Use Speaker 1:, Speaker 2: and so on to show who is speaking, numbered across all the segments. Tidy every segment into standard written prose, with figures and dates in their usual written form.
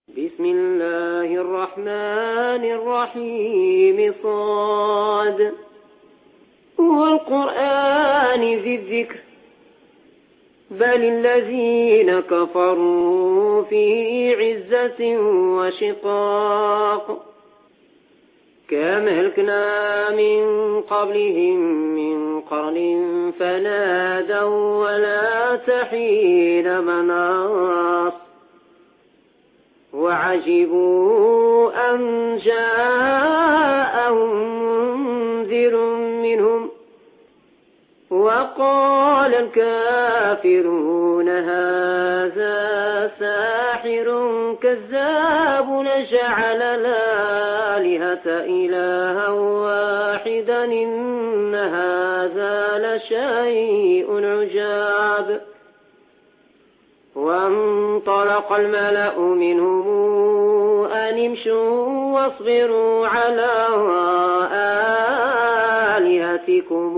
Speaker 1: بسم الله الرحمن الرحيم صاد والقرآن ذي الذكر بل الذين كفروا في عزة وشقاق كم أهلكنا من قبلهم من قرن فنادوا ولا تحين مناص وعجبوا أن جاءهم منذر منهم وقال الكافرون هذا ساحر كذاب لجعل الآلهة إلها واحدا إن هذا لشيء عجاب وانطلق الملأ منهم أن امشوا واصبروا على آلهتكم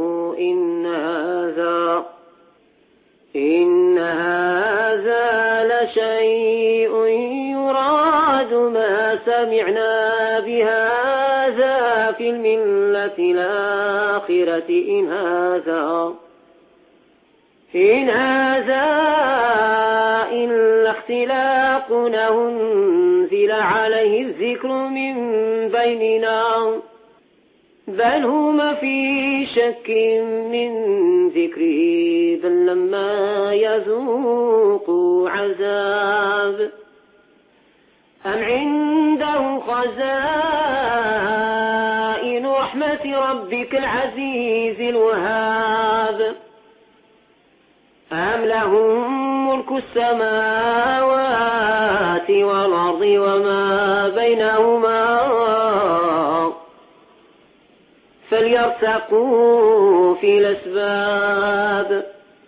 Speaker 1: إن هذا لشيء يراد ما سمعنا بهذا في الملة الآخرة إن هذا إلا اختلاق أنزل عليه الذكر من بيننا بل هم في شك من ذكره بل لما يذوقوا عذاب أم عنده خزائن رحمة ربك العزيز الوهاب أم لهم ملك السماوات والأرض وما بينهما فليرتقوا في الأسباب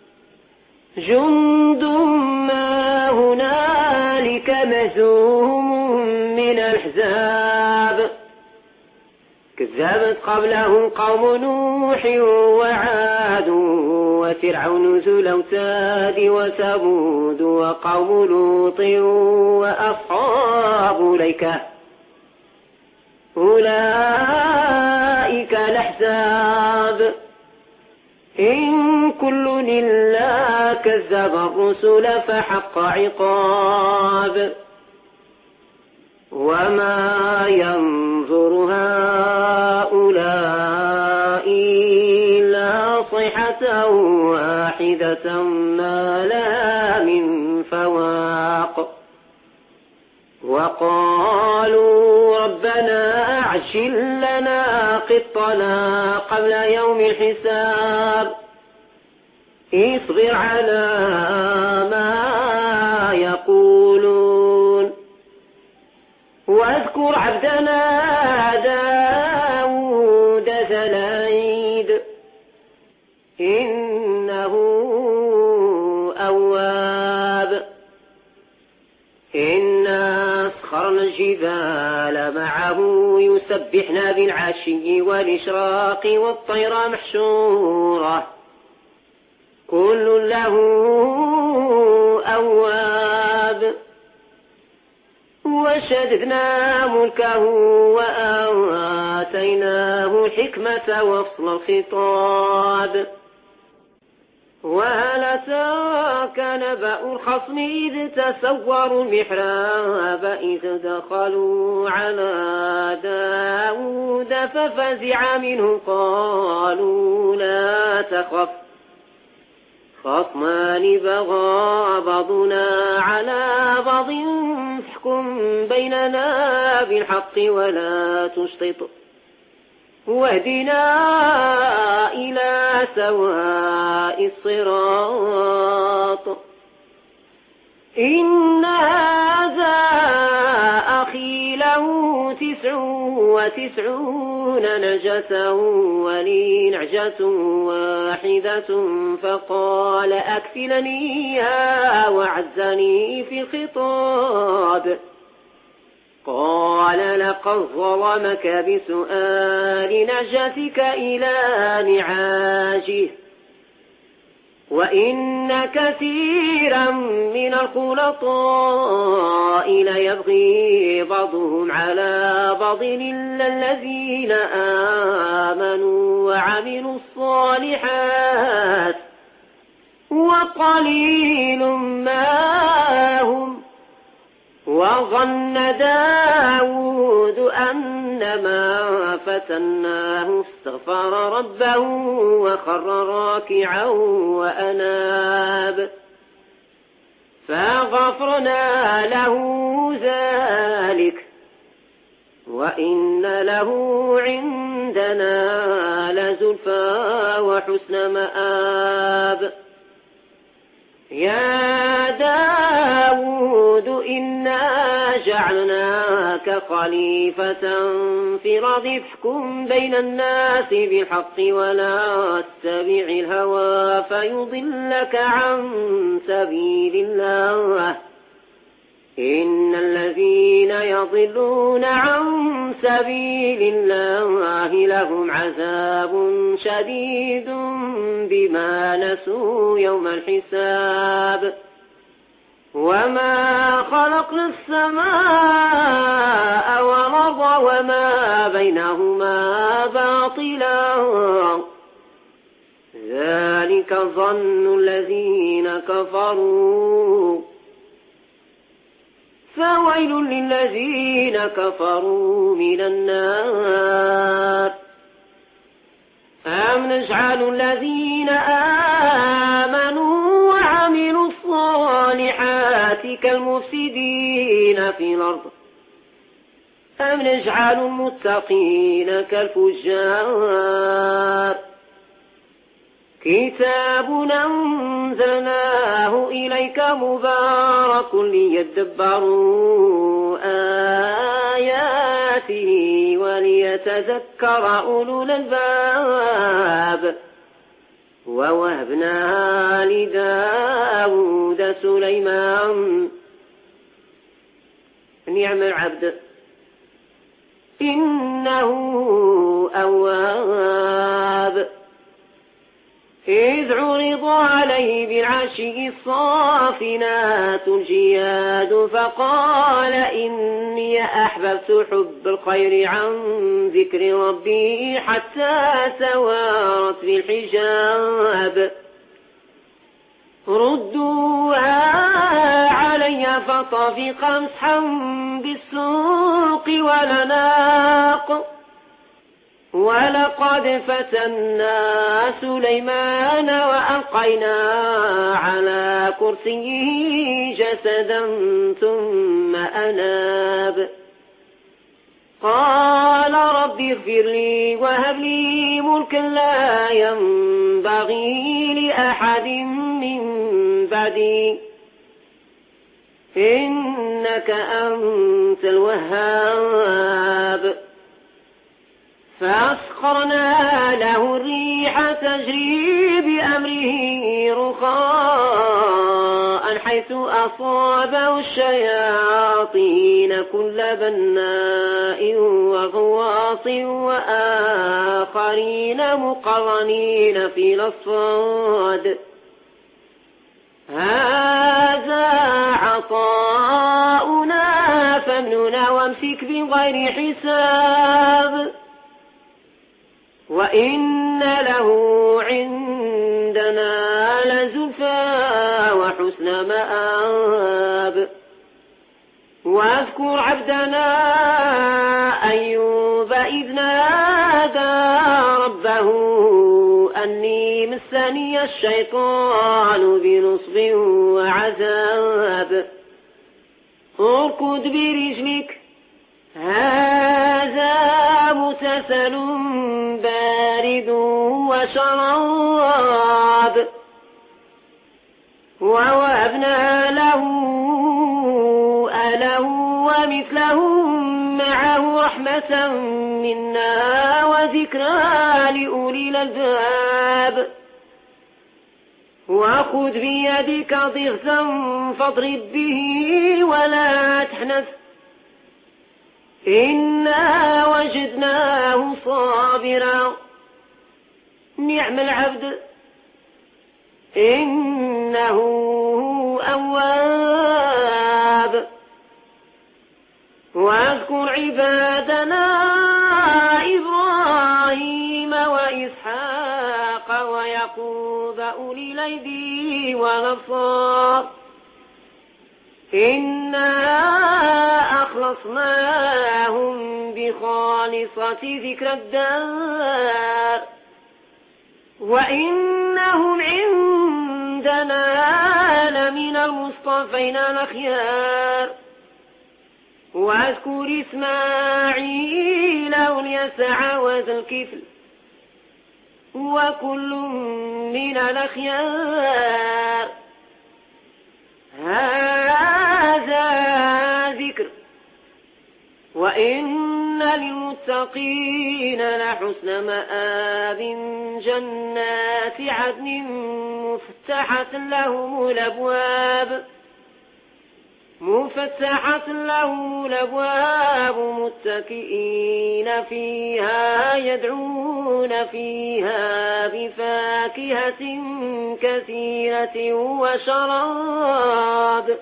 Speaker 1: جند ما هنالك مهزوم من الأحزاب كذبت قبلهم قوم نوح وعاد وفرعون ذو الأوتاد وثمود وقوم لوط وأصحاب الأيكة أولئك الأحزاب إن كل إلا كذب الرسل فحق عقاب وما ينظر هؤلاء إلا صيحة واحدة ما لها من فواق وقالوا ربنا أعجل لنا قطنا قبل يوم الحساب اصبر على ما يقولون واذكر عبدنا داود ذا الأيد إنه أواب إنا أسخرنا الجبال معه يسبحنا بالعشي والإشراق والطير محشورة كل له أواب وشددنا ملكه وآتيناه الحكمة وفصل الخطاب وهل أتاك نبأ الخصم إذ تسوروا المحراب إذ دخلوا على داود ففزع منه قالوا لا تخف خصمان بغى بعضنا على بعض فاحكم بيننا بالحق ولا تشطط واهدنا إلى سواء الصراط إن هذا أخي له 99 نجسا ولي نعجة واحدة فقال أكفلنيها وعزني في الخطاب قال لقد ظلمك بسؤال نعجتك إلى نعاجه وإن كثيرا من الخلطاء ليبغون يبغي بعضهم على بعض إلا الذين آمنوا وعملوا الصالحات وقليل ما هم. وظن داود أنما فتناه استغفر ربه وخر راكعا وأناب فغفرنا له ذلك وإن له عندنا لزلفى وحسن مآب. يا داود إنا جعلناك خليفة في الأرض فاحكم بين الناس بالحق ولا تتبع الهوى فيضلك عن سبيل الله. إن الذين يضلون عن سبيل الله لهم عذاب شديد بما نسوا يوم الحساب. وما خلقنا السماء والأرض وما بينهما باطلا ذلك ظن الذين كفروا فويل للذين كفروا من النار. أم نجعل الذين آمنوا وعملوا الصالحات كالمفسدين في الأرض أم نجعل المتقين كالفجار. كتاب أنزلناه إليك مبارك ليدبروا آياته وليتذكر أولو الألباب. ووهبنا لداود سليمان نعم العبد إنه أواب. إذ عرض عليه بالعشي الصافنات الجياد فقال إني أحببت حب الخير عن ذكر ربي حتى توارت بالحجاب. ردوها علي فطفق مسحا بالسوق ولناق. ولقد فتنا سليمان وألقينا على كرسيه جسدا ثم أناب. قال رب اغفر لي وهب لي ملكا لا ينبغي لأحد من بعدي إنك أنت الوهاب. فأسخرنا له الريح تجري بأمره رخاء حيث أصابه الشياطين كل بناء وغواص وآخرين مقرنين في الأصفاد. هذا عطاؤنا فامنن وامسك بغير حساب. وإن له عندنا لزلفى وحسن مآب. واذكر عبدنا أيوب إذ نادى ربه أني مسني الشيطان بنصب وعذاب. اركض برجلك هذا مغتسل بارد وشراب. ووهبنا له أهله ومثلهم معه رحمة منا وذكرى لأولي الألباب. وخذ بيدك ضغثا فاضرب به ولا تحنث إنا وجدناه صابرا نعم العبد إنه أواب. واذكر عبادنا إبراهيم وإسحاق ويعقوب أولي الأيدي والأبصار إنا أخلصناهم بخالصة ذكر الدار وإنهم عندنا لمن المصطفين الأخيار واذكر إسماعيل واليسع وذا الكفل وكل من الأخيار هذا ذكر وإن للمتقين لحسن مآب جنات عدن مفتحة لهم الأبواب متكئين فيها يدعون فيها بفاكهة كثيرة وشراب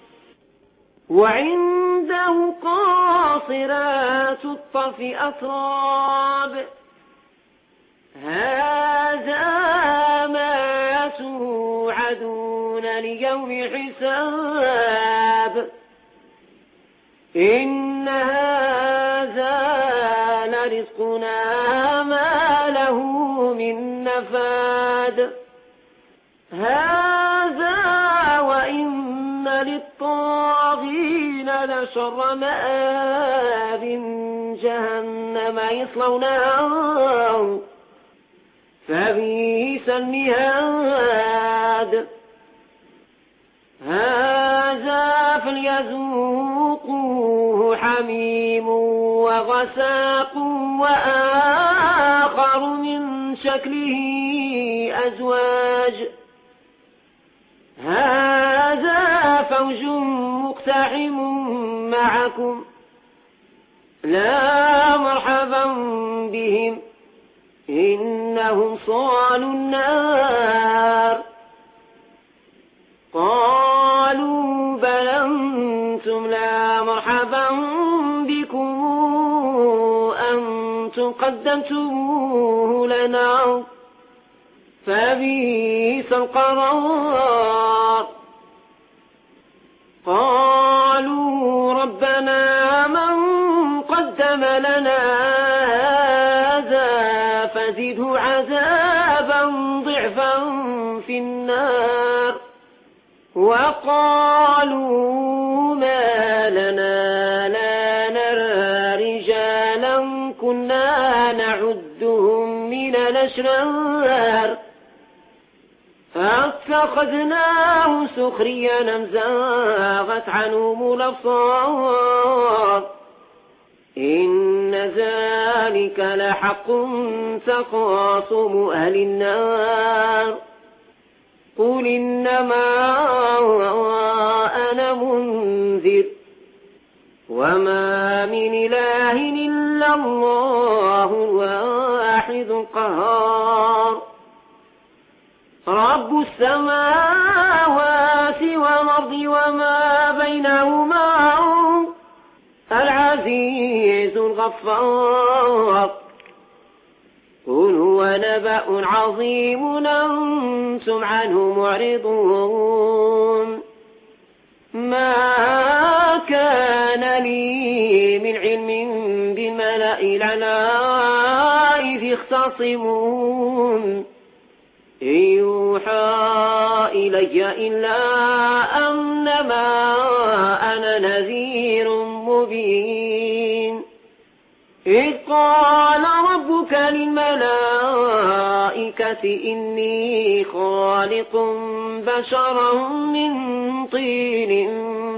Speaker 1: وعنده قاصرات الطرف أتراب هذا ما توعدون ليوم حساب إن هذا لرزقنا ما له من نفاد هذا وإن للطاغين لشر مآب جهنم يصلونها فبئس المهاد هذا فليذوقوه حميم وغساق وآخر من شكله أزواج هذا فوج مقتحم معكم لا مرحبا بهم إنهم صالوا النار قالوا بل أنتم لا مرحبا بكم أنتم قدمتموه لنا فبئس القرار قالوا ربنا من قدم لنا هذا فزده عذابا ضعفا في النار وقالوا ما لنا لا نرى رجالا كنا نعدهم من الأشرار فاتخذناه سخريا أم زاغت عنهم الأبصار إن ذلك لحق تخاصم أهل النار قل إنما أنا منذر وما من إله إلا الله الواحد القهار رب السماوات والأرض وما بينهما العزيز الغفار قل هو نبأ عظيم أنتم عنه معرضون ما كان لي من علم بالملأ الأعلى إذ يختصمون إن يوحى إلي إلا أنما أنا نذير مبين إذ قال ربك للملائكة إني خالق بشرا من طين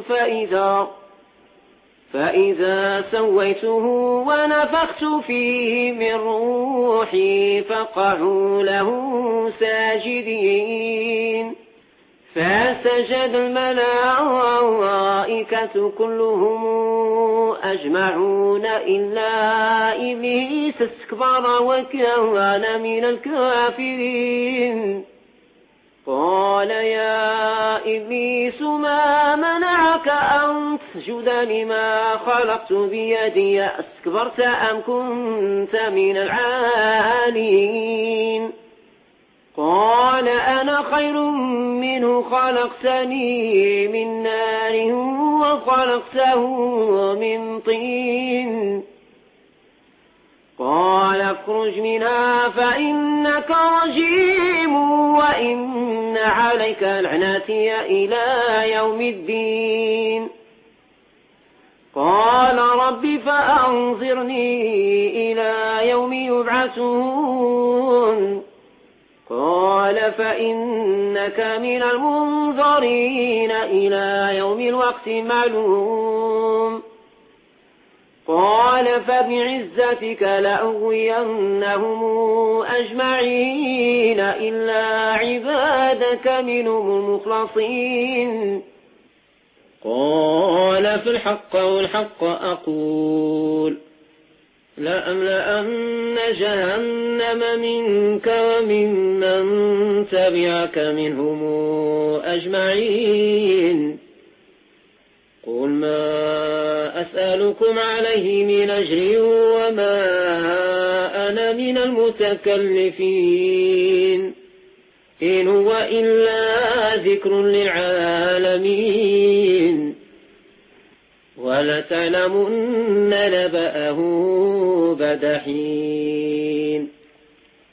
Speaker 1: فإذا سويته ونفخت فيه من روحي فقعوا له ساجدين فسجد الملائكة كلهم أجمعون إلا إبليس استكبر وكان من الكافرين قال يا إبليس ما منعك أن تسجد لما خلقت بيدي أستكبرت أم كنت من العالين قال أنا خير منه خلقتني من نار وخلقته من طين قال اخرج منها فإنك رجيم وإن عليك لعنتي إلى يوم الدين قال رب فأنظرني إلى يوم يبعثون قال فإنك من المنظرين إلى يوم الوقت معلوم قال فبعزتك لأغوينهم أجمعين إلا عبادك منهم المخلصين قال في الحق والحق أقول لأملأن جهنم منك وممن تبعك منهم أجمعين قل ما أسألكم عليه من أجر وما أنا من المتكلفين إن هو إلا ذكر للعالمين ولتعلمن نبأه بعد حين